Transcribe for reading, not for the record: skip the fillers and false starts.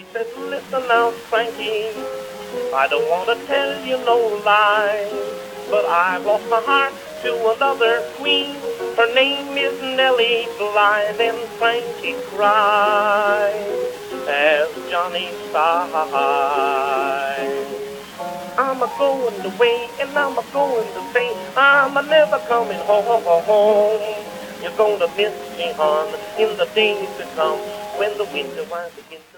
He said, listen now, Frankie, I don't want to tell you no lie, but I've lost my heart to another queen. Her name is Nellie Bly. Then Frankie cried as Johnny sighed. I'm a-going away and I'm a-going to say I'm a-never coming home. You're gonna miss me, hon, in the days to come when the winter winds begin.